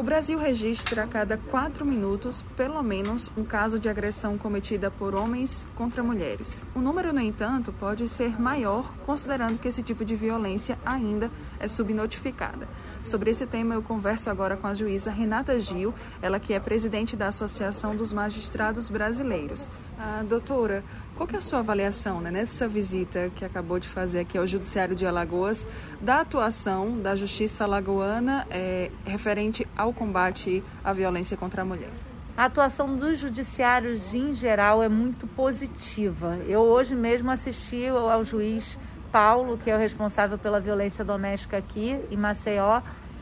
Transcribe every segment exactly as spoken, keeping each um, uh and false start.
O Brasil registra a cada quatro minutos, pelo menos, um caso de agressão cometida por homens contra mulheres. O número, no entanto, pode ser maior, considerando que esse tipo de violência ainda é subnotificada. Sobre esse tema, eu converso agora com a juíza Renata Gil, ela que é presidente da Associação dos Magistrados Brasileiros. Ah, doutora, qual que é a sua avaliação, né, nessa visita que acabou de fazer aqui ao Judiciário de Alagoas, da atuação da Justiça Alagoana é, referente ao combate à violência contra a mulher? A atuação dos judiciários em geral é muito positiva. Eu hoje mesmo assisti ao juiz Paulo, que é o responsável pela violência doméstica aqui em Maceió,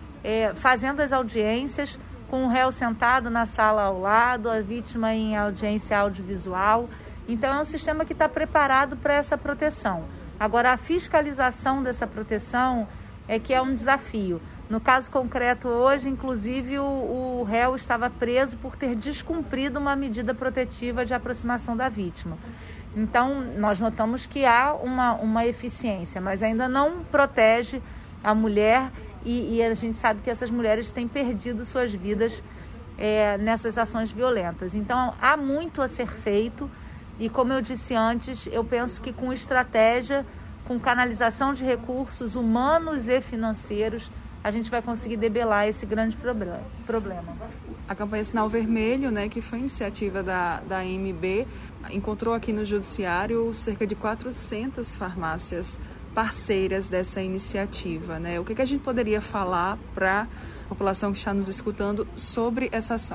é, fazendo as audiências com o réu sentado na sala ao lado, a vítima em audiência audiovisual. Então, é um sistema que está preparado para essa proteção. Agora, a fiscalização dessa proteção é que é um desafio. No caso concreto hoje, inclusive, o, o réu estava preso por ter descumprido uma medida protetiva de aproximação da vítima. Então, nós notamos que há uma, uma eficiência, mas ainda não protege a mulher e, e a gente sabe que essas mulheres têm perdido suas vidas é, nessas ações violentas. Então, há muito a ser feito e, como eu disse antes, eu penso que com estratégia, com canalização de recursos humanos e financeiros, a gente vai conseguir debelar esse grande problema. A campanha Sinal Vermelho, né, que foi iniciativa da, da A M B, encontrou aqui no Judiciário cerca de quatrocentas farmácias parceiras dessa iniciativa, né? O que, que a gente poderia falar para a população que está nos escutando sobre essa ação?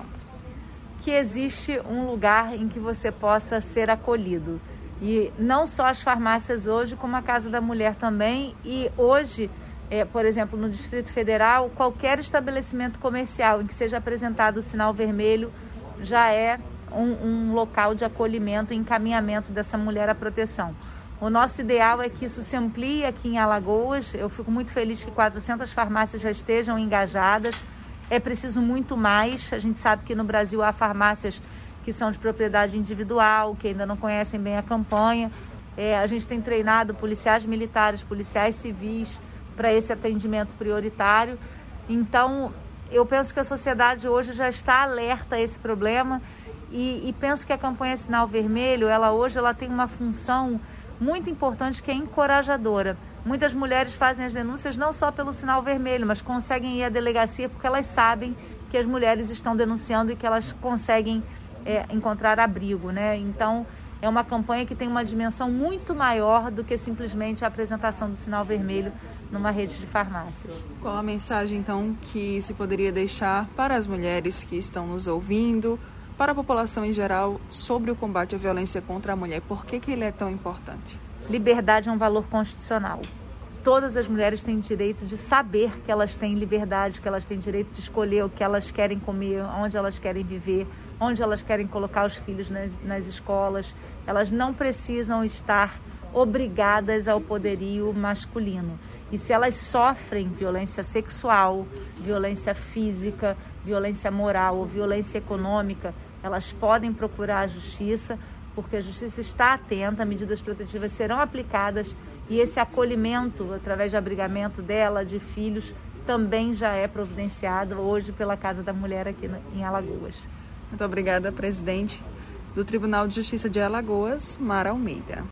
Que existe um lugar em que você possa ser acolhido. E não só as farmácias hoje, como a Casa da Mulher também. E hoje, é, por exemplo, no Distrito Federal, qualquer estabelecimento comercial em que seja apresentado o sinal vermelho já é um, um local de acolhimento e encaminhamento dessa mulher à proteção. O nosso ideal é que isso se amplie aqui em Alagoas. Eu fico muito feliz que quatrocentas farmácias já estejam engajadas. É preciso muito mais. A gente sabe que no Brasil há farmácias que são de propriedade individual, que ainda não conhecem bem a campanha. É, a gente tem treinado policiais militares, policiais civis para esse atendimento prioritário. Então, eu penso que a sociedade hoje já está alerta a esse problema e, e penso que a campanha Sinal Vermelho, ela hoje ela tem uma função muito importante que é encorajadora. Muitas mulheres fazem as denúncias não só pelo sinal vermelho, mas conseguem ir à delegacia porque elas sabem que as mulheres estão denunciando e que elas conseguem é, encontrar abrigo, né? Então, é uma campanha que tem uma dimensão muito maior do que simplesmente a apresentação do sinal vermelho numa rede de farmácias. Qual a mensagem, então, que se poderia deixar para as mulheres que estão nos ouvindo, para a população em geral, sobre o combate à violência contra a mulher? Por que que ele é tão importante? Liberdade é um valor constitucional. Todas as mulheres têm direito de saber que elas têm liberdade, que elas têm direito de escolher o que elas querem comer, onde elas querem viver, onde elas querem colocar os filhos nas, nas escolas. Elas não precisam estar obrigadas ao poderio masculino. E se elas sofrem violência sexual, violência física, violência moral ou violência econômica, elas podem procurar a justiça, porque a justiça está atenta, medidas protetivas serão aplicadas e esse acolhimento, através de abrigamento dela, de filhos, também já é providenciado hoje pela Casa da Mulher aqui em Alagoas. Muito obrigada, presidente do Tribunal de Justiça de Alagoas, Mara Almeida.